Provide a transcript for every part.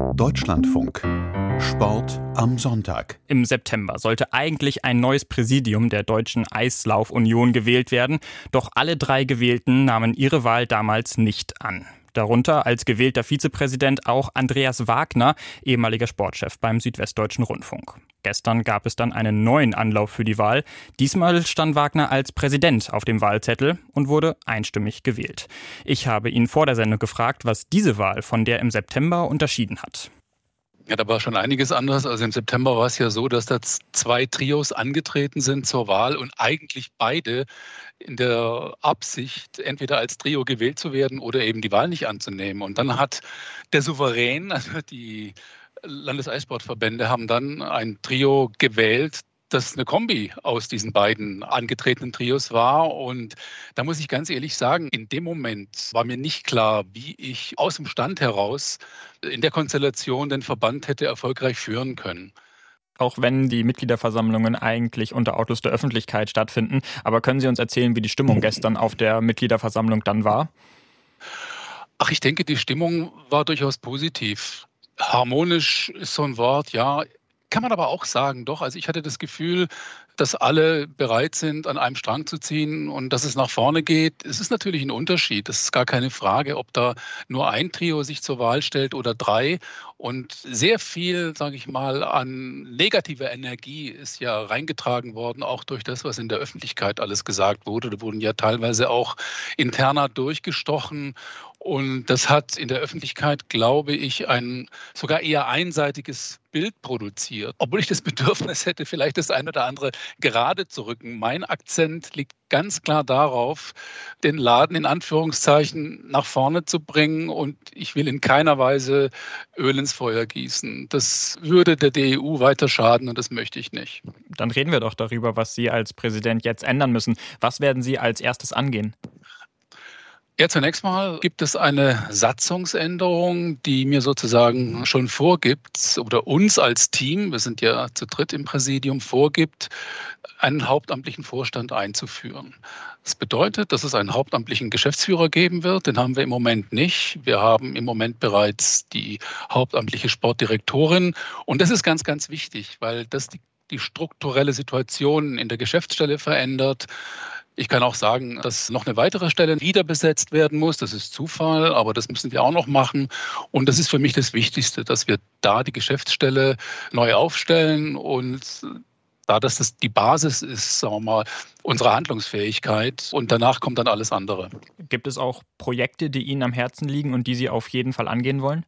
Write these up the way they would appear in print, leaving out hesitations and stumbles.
Deutschlandfunk. Sport am Sonntag. Im September sollte eigentlich ein neues Präsidium der Deutschen Eislauf-Union gewählt werden, doch alle 3 Gewählten nahmen ihre Wahl damals nicht an. Darunter als gewählter Vizepräsident auch Andreas Wagner, ehemaliger Sportchef beim Südwestdeutschen Rundfunk. Gestern gab es dann einen neuen Anlauf für die Wahl. Diesmal stand Wagner als Präsident auf dem Wahlzettel und wurde einstimmig gewählt. Ich habe ihn vor der Sendung gefragt, was diese Wahl von der im September unterschieden hat. Ja, da war schon einiges anderes. Also im September war es ja so, dass da 2 Trios angetreten sind zur Wahl und eigentlich beide in der Absicht, entweder als Trio gewählt zu werden oder eben die Wahl nicht anzunehmen. Und dann hat der Souverän, also die Landeseissportverbände, haben dann ein Trio gewählt, das eine Kombi aus diesen beiden angetretenen Trios war. Und da muss ich ganz ehrlich sagen, in dem Moment war mir nicht klar, wie ich aus dem Stand heraus in der Konstellation den Verband hätte erfolgreich führen können. Auch wenn die Mitgliederversammlungen eigentlich unter Ausschluss der Öffentlichkeit stattfinden. Aber können Sie uns erzählen, wie die Stimmung gestern auf der Mitgliederversammlung dann war? Ach, ich denke, die Stimmung war durchaus positiv. Harmonisch ist so ein Wort, ja. Kann man aber auch sagen, doch. Also ich hatte das Gefühl, dass alle bereit sind, an einem Strang zu ziehen und dass es nach vorne geht. Es ist natürlich ein Unterschied. Das ist gar keine Frage, ob da nur ein Trio sich zur Wahl stellt oder 3. Und sehr viel, sage ich mal, an negativer Energie ist ja reingetragen worden, auch durch das, was in der Öffentlichkeit alles gesagt wurde. Da wurden ja teilweise auch interner durchgestochen. Und das hat in der Öffentlichkeit, glaube ich, ein sogar eher einseitiges Bild produziert. Obwohl ich das Bedürfnis hätte, vielleicht das ein oder andere gerade zu rücken. Mein Akzent liegt ganz klar darauf, den Laden in Anführungszeichen nach vorne zu bringen. Und ich will in keiner Weise Öl ins Feuer gießen. Das würde der DEU weiter schaden und das möchte ich nicht. Dann reden wir doch darüber, was Sie als Präsident jetzt ändern müssen. Was werden Sie als erstes angehen? Ja, zunächst mal gibt es eine Satzungsänderung, die mir sozusagen schon vorgibt oder uns als Team, wir sind ja zu dritt im Präsidium, vorgibt, einen hauptamtlichen Vorstand einzuführen. Das bedeutet, dass es einen hauptamtlichen Geschäftsführer geben wird. Den haben wir im Moment nicht. Wir haben im Moment bereits die hauptamtliche Sportdirektorin. Und das ist ganz, ganz wichtig, weil das die strukturelle Situation in der Geschäftsstelle verändert. Ich kann auch sagen, dass noch eine weitere Stelle wieder besetzt werden muss. Das ist Zufall, aber das müssen wir auch noch machen. Und das ist für mich das Wichtigste, dass wir da die Geschäftsstelle neu aufstellen. Und da das die Basis ist, sagen wir mal, unsere Handlungsfähigkeit. Und danach kommt dann alles andere. Gibt es auch Projekte, die Ihnen am Herzen liegen und die Sie auf jeden Fall angehen wollen?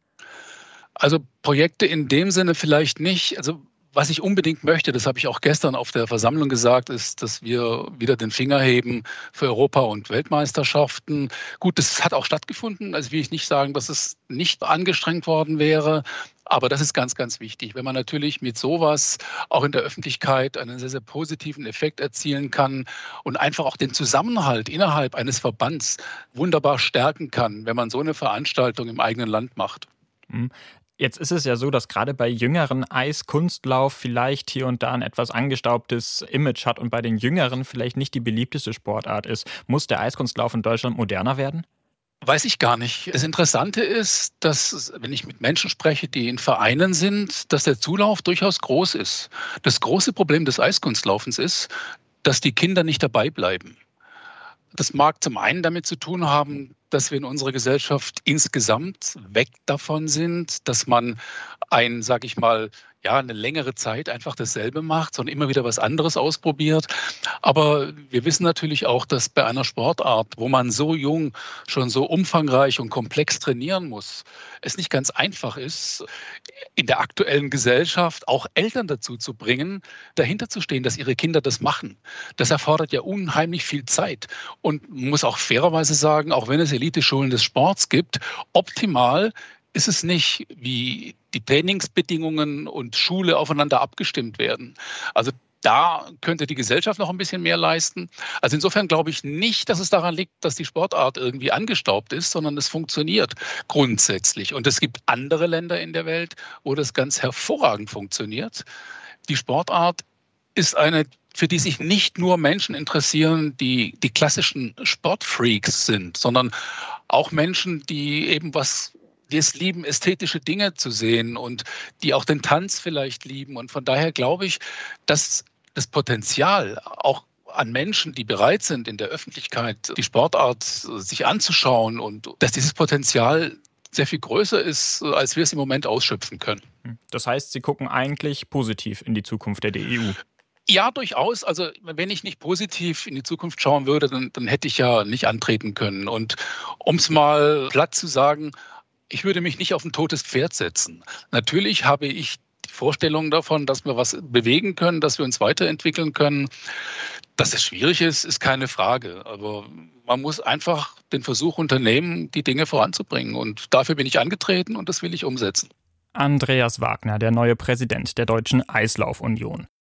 Also Projekte in dem Sinne vielleicht nicht. Also was ich unbedingt möchte, das habe ich auch gestern auf der Versammlung gesagt, ist, dass wir wieder den Finger heben für Europa- und Weltmeisterschaften. Gut, das hat auch stattgefunden. Also will ich nicht sagen, dass es nicht angestrengt worden wäre. Aber das ist ganz, ganz wichtig. Wenn man natürlich mit sowas auch in der Öffentlichkeit einen sehr, sehr positiven Effekt erzielen kann und einfach auch den Zusammenhalt innerhalb eines Verbands wunderbar stärken kann, wenn man so eine Veranstaltung im eigenen Land macht. Jetzt ist es ja so, dass gerade bei jüngeren Eiskunstlauf vielleicht hier und da ein etwas angestaubtes Image hat und bei den Jüngeren vielleicht nicht die beliebteste Sportart ist. Muss der Eiskunstlauf in Deutschland moderner werden? Weiß ich gar nicht. Das Interessante ist, dass, wenn ich mit Menschen spreche, die in Vereinen sind, dass der Zulauf durchaus groß ist. Das große Problem des Eiskunstlaufens ist, dass die Kinder nicht dabei bleiben. Das mag zum einen damit zu tun haben, dass wir in unserer Gesellschaft insgesamt weg davon sind, dass man sage ich mal, eine längere Zeit einfach dasselbe macht, sondern immer wieder was anderes ausprobiert. Aber wir wissen natürlich auch, dass bei einer Sportart, wo man so jung schon so umfangreich und komplex trainieren muss, es nicht ganz einfach ist, in der aktuellen Gesellschaft auch Eltern dazu zu bringen, dahinter zu stehen, dass ihre Kinder das machen. Das erfordert ja unheimlich viel Zeit. Und man muss auch fairerweise sagen, auch wenn es Eliteschulen des Sports gibt, optimal ist es nicht, wie die Trainingsbedingungen und Schule aufeinander abgestimmt werden. Also da könnte die Gesellschaft noch ein bisschen mehr leisten. Also insofern glaube ich nicht, dass es daran liegt, dass die Sportart irgendwie angestaubt ist, sondern es funktioniert grundsätzlich. Und es gibt andere Länder in der Welt, wo das ganz hervorragend funktioniert. Die Sportart ist eine, für die sich nicht nur Menschen interessieren, die klassischen Sportfreaks sind, sondern auch Menschen, die eben die es lieben, ästhetische Dinge zu sehen und die auch den Tanz vielleicht lieben. Und von daher glaube ich, dass das Potenzial auch an Menschen, die bereit sind, in der Öffentlichkeit die Sportart sich anzuschauen und dass dieses Potenzial sehr viel größer ist, als wir es im Moment ausschöpfen können. Das heißt, Sie gucken eigentlich positiv in die Zukunft der DEU. Ja, durchaus. Also wenn ich nicht positiv in die Zukunft schauen würde, dann hätte ich ja nicht antreten können. Und um es mal platt zu sagen, ich würde mich nicht auf ein totes Pferd setzen. Natürlich habe ich die Vorstellung davon, dass wir was bewegen können, dass wir uns weiterentwickeln können. Dass es schwierig ist, ist keine Frage. Aber man muss einfach den Versuch unternehmen, die Dinge voranzubringen. Und dafür bin ich angetreten und das will ich umsetzen. Andreas Wagner, der neue Präsident der Deutschen Eislauf-Union.